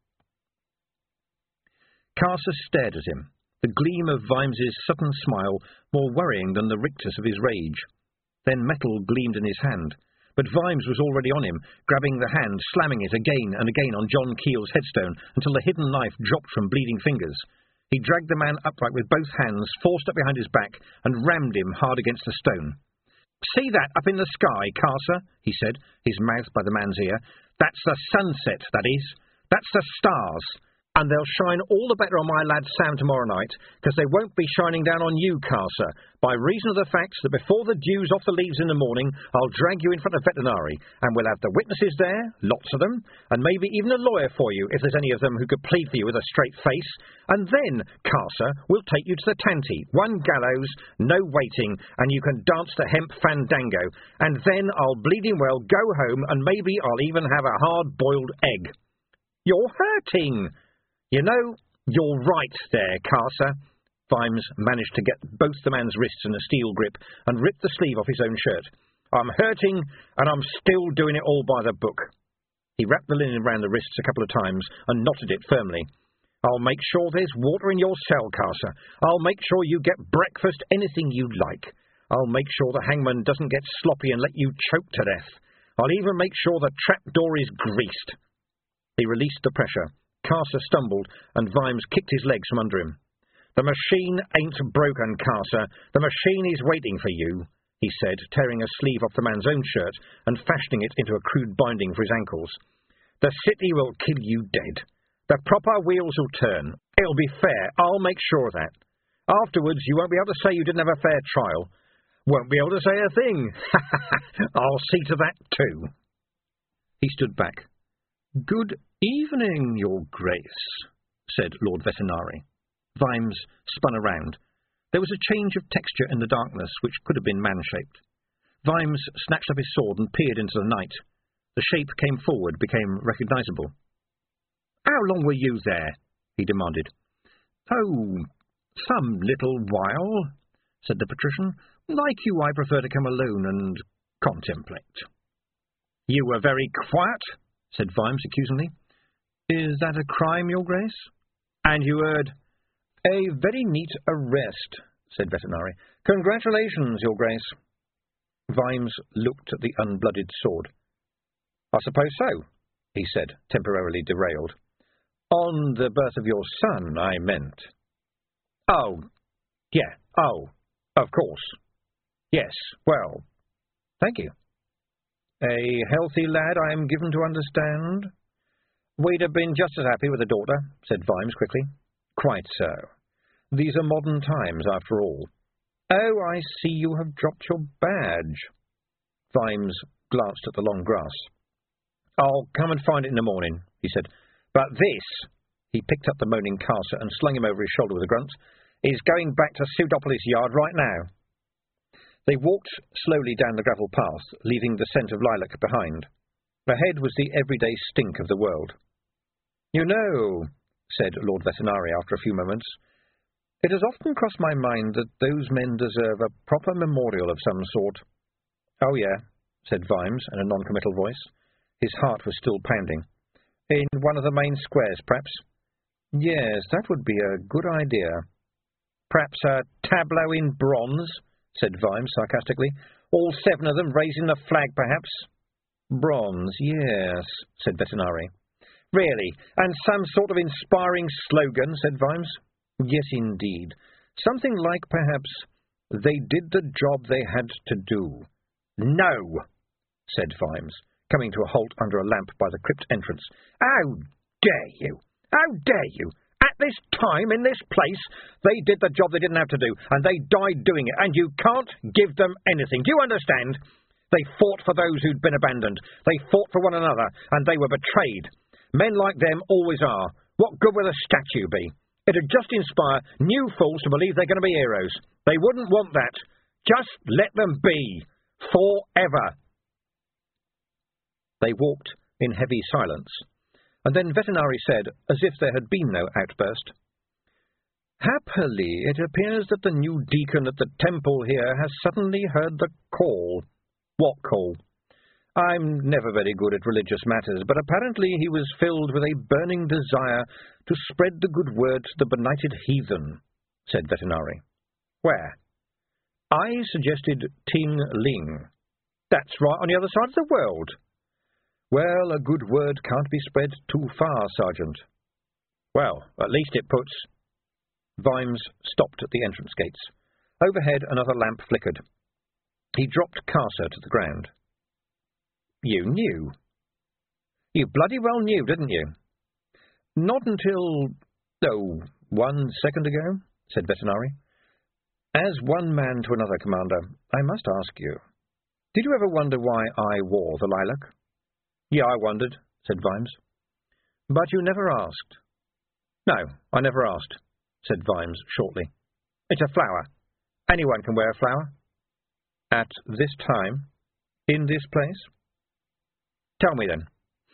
Carcer stared at him, the gleam of Vimes's sudden smile more worrying than the rictus of his rage. Then metal gleamed in his hand, but Vimes was already on him, grabbing the hand, slamming it again and again on John Keel's headstone until the hidden knife dropped from bleeding fingers. He dragged the man upright with both hands, forced up behind his back, and rammed him hard against the stone. "See that up in the sky, Carcer?" he said, his mouth by the man's ear. "That's the sunset, that is. That's the stars. And they'll shine all the better on my lad Sam tomorrow night, because they won't be shining down on you, Carcer, by reason of the fact that before the dew's off the leaves in the morning, I'll drag you in front of veterinary, and we'll have the witnesses there, lots of them, and maybe even a lawyer for you, if there's any of them who could plead for you with a straight face. And then, Carcer, we'll take you to the tanty, one gallows, no waiting, and you can dance the hemp fandango. And then I'll bleeding well go home, and maybe I'll even have a hard-boiled egg." "You're hurting." "You know, you're right there, Carcer." Vimes managed to get both the man's wrists in a steel grip and ripped the sleeve off his own shirt. "I'm hurting, and I'm still doing it all by the book." He wrapped the linen round the wrists a couple of times and knotted it firmly. "I'll make sure there's water in your cell, Carcer. I'll make sure you get breakfast, anything you like. I'll make sure the hangman doesn't get sloppy and let you choke to death. I'll even make sure the trapdoor is greased." He released the pressure. Carcer stumbled, and Vimes kicked his legs from under him. "The machine ain't broken, Carcer. The machine is waiting for you," he said, tearing a sleeve off the man's own shirt and fashioning it into a crude binding for his ankles. "The city will kill you dead. The proper wheels will turn. It'll be fair. I'll make sure of that. Afterwards, you won't be able to say you didn't have a fair trial. Won't be able to say a thing. I'll see to that, too." He stood back. "Good evening, Your Grace," said Lord Vetinari. Vimes spun around. There was a change of texture in the darkness which could have been man-shaped. Vimes snatched up his sword and peered into the night. The shape came forward, became recognisable. "How long were you there?" he demanded. "Oh, some little while," said the patrician. "Like you, I prefer to come alone and contemplate." "You were very quiet," said Vimes accusingly. "Is that a crime, Your Grace?" "And you heard—" "A very neat arrest," said Vetinari. "Congratulations, Your Grace." Vimes looked at the unblooded sword. "I suppose so," he said, temporarily derailed. "On the birth of your son, I meant." "Oh, yeah, oh, of course. Yes, well, thank you." "A healthy lad, I am given to understand?" "We'd have been just as happy with a daughter," said Vimes quickly. "Quite so. These are modern times, after all. Oh, I see you have dropped your badge." Vimes glanced at the long grass. "I'll come and find it in the morning," he said. "But this," he picked up the moaning Carcer and slung him over his shoulder with a grunt, "is going back to Pseudopolis Yard right now." They walked slowly down the gravel path, leaving the scent of lilac behind. Ahead was the everyday stink of the world. "You know," said Lord Vetinari after a few moments, "it has often crossed my mind that those men deserve a proper memorial of some sort." "Oh, yeah," said Vimes in a non-committal voice. His heart was still pounding. "In one of the main squares, perhaps?" "Yes, that would be a good idea." Perhaps a tableau in bronze, said Vimes sarcastically. All seven of them raising the flag, perhaps. Bronze, yes, said Vetinari. Really, and some sort of inspiring slogan, said Vimes. Yes, indeed. Something like, perhaps, they did the job they had to do. No, said Vimes, coming to a halt under a lamp by the crypt entrance. How dare you? How dare you? At this time, in this place, they did the job they didn't have to do, and they died doing it, and you can't give them anything. Do you understand? They fought for those who'd been abandoned. They fought for one another, and they were betrayed. Men like them always are. What good will a statue be? It'd just inspire new fools to believe they're going to be heroes. They wouldn't want that. Just let them be. Forever. They walked in heavy silence, and then Vetinari said, as if there had been no outburst, Happily, it appears that the new deacon at the temple here has suddenly heard the call. What call? I'm never very good at religious matters, but apparently he was filled with a burning desire to spread the good word to the benighted heathen, said Vetinari. Where? I suggested Ting Ling. That's right on the other side of the world. Well, a good word can't be spread too far, Sergeant. Well, at least it puts... Vimes stopped at the entrance gates. Overhead, another lamp flickered. He dropped Carcer to the ground. You knew. You bloody well knew, didn't you? Not until, oh, one second ago, said Vetinari. As one man to another, Commander, I must ask you, did you ever wonder why I wore the lilac? Yeah, I wondered, said Vimes. But you never asked. No, I never asked, said Vimes shortly. It's a flower. Anyone can wear a flower. At this time? In this place? Tell me then.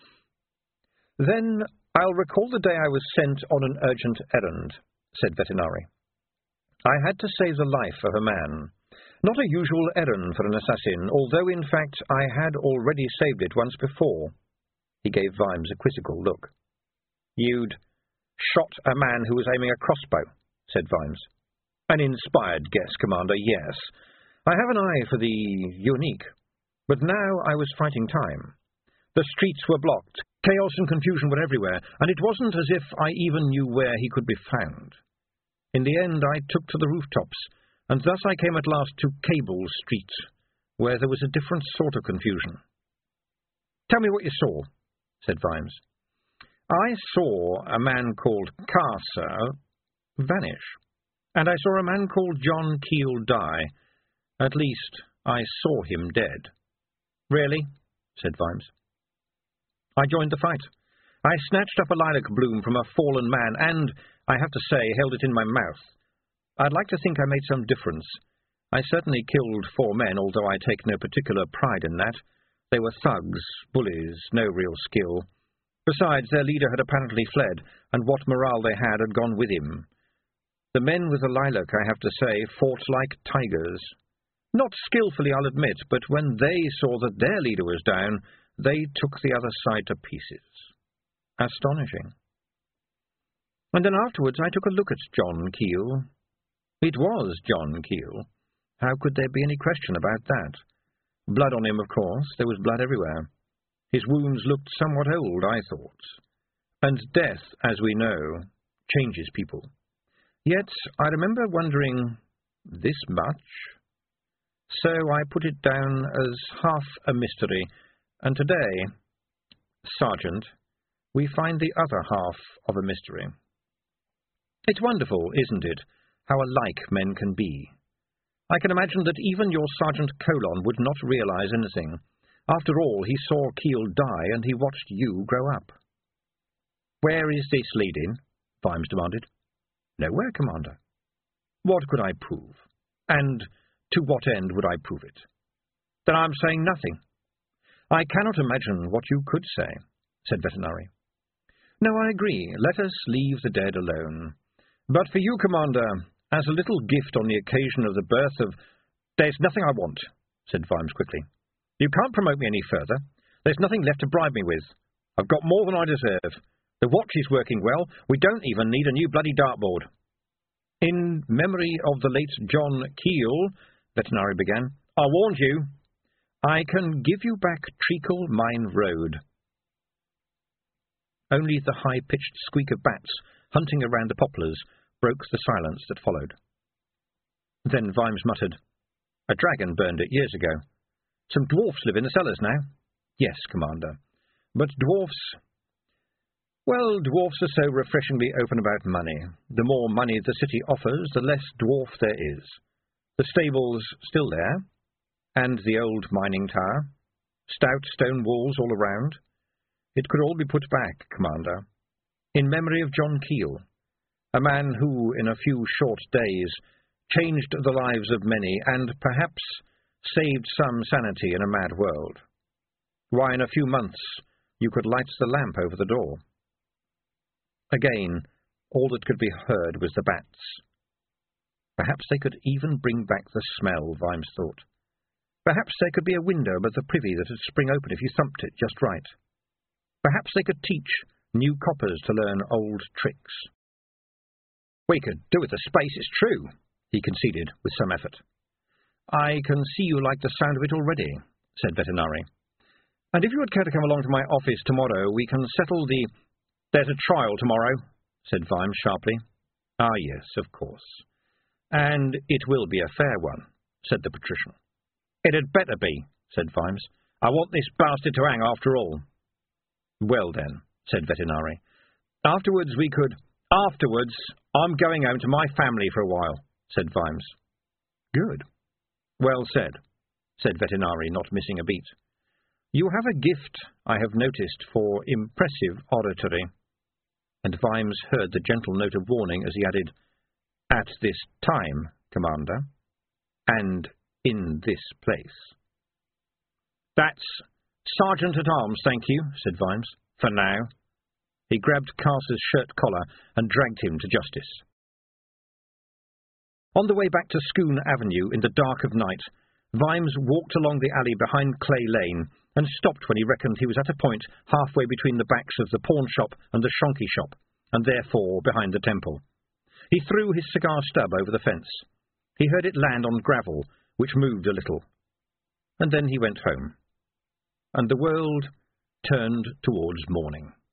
Then I'll recall the day I was sent on an urgent errand, said Vetinari. I had to save the life of a man. Not a usual errand for an assassin, although in fact I had already saved it once before. He gave Vimes a quizzical look. You'd shot a man who was aiming a crossbow, said Vimes. An inspired guess, Commander, yes. I have an eye for the unique. But now I was fighting time. The streets were blocked, chaos and confusion were everywhere, and it wasn't as if I even knew where he could be found. In the end I took to the rooftops, and thus I came at last to Cable Street, where there was a different sort of confusion. Tell me what you saw, said Vimes. I saw a man called Carcer vanish, and I saw a man called John Keel die. At least I saw him dead. Really? Said Vimes. I joined the fight. I snatched up a lilac bloom from a fallen man and, I have to say, held it in my mouth. I'd like to think I made some difference. I certainly killed four men, although I take no particular pride in that. They were thugs, bullies, no real skill. Besides, their leader had apparently fled, and what morale they had had gone with him. The men with the lilac, I have to say, fought like tigers. Not skillfully, I'll admit, but when they saw that their leader was down, they took the other side to pieces. Astonishing. And then afterwards I took a look at John Keel. It was John Keel. How could there be any question about that? Blood on him, of course. There was blood everywhere. His wounds looked somewhat old, I thought. And death, as we know, changes people. Yet I remember wondering, this much? So I put it down as half a mystery, and today, Sergeant, we find the other half of a mystery. It's wonderful, isn't it, how alike men can be? I can imagine that even your Sergeant Colon would not realize anything. After all, he saw Keel die, and he watched you grow up. Where is this leading? Vimes demanded. Nowhere, Commander. What could I prove? And to what end would I prove it? Then I'm saying nothing. I cannot imagine what you could say, said Vetinari. No, I agree. Let us leave the dead alone. But for you, Commander, as a little gift on the occasion of the birth of... There's nothing I want, said Vimes quickly. You can't promote me any further. There's nothing left to bribe me with. I've got more than I deserve. The watch is working well. We don't even need a new bloody dartboard. In memory of the late John Keel, Vetinari began, I warned you. I can give you back Treacle Mine Road. Only the high-pitched squeak of bats hunting around the poplars broke the silence that followed. Then Vimes muttered, A dragon burned it years ago. Some dwarfs live in the cellars now. Yes, Commander. But dwarfs... Well, dwarfs are so refreshingly open about money. The more money the city offers, the less dwarf there is. The stable's still there, and the old mining tower. Stout stone walls all around. It could all be put back, Commander, in memory of John Keel, a man who, in a few short days, changed the lives of many and perhaps saved some sanity in a mad world. Why, in a few months, you could light the lamp over the door. Again, all that could be heard was the bats. Perhaps they could even bring back the smell, Vimes thought. Perhaps there could be a window above the privy that would spring open if you thumped it just right. Perhaps they could teach new coppers to learn old tricks. We could do with the space, it's true, he conceded with some effort. I can see you like the sound of it already, said Vetinari. And if you would care to come along to my office tomorrow, we can settle the... There's a trial tomorrow, said Vimes sharply. Ah, yes, of course. And it will be a fair one, said the patrician. It had better be, said Vimes. I want this bastard to hang after all. Well then, said Vetinari. Afterwards we could... Afterwards, I'm going home to my family for a while, said Vimes. Good. Well said, said Vetinari, not missing a beat. You have a gift, I have noticed, for impressive oratory. And Vimes heard the gentle note of warning as he added, At this time, Commander, and in this place. That's Sergeant-at-Arms, thank you, said Vimes, for now. He grabbed Carcer's shirt collar and dragged him to justice. On the way back to Scone Avenue in the dark of night, Vimes walked along the alley behind Clay Lane and stopped when he reckoned he was at a point halfway between the backs of the pawn shop and the shonky shop, and therefore behind the temple. He threw his cigar stub over the fence. He heard it land on gravel, which moved a little. And then he went home. And the world turned towards morning.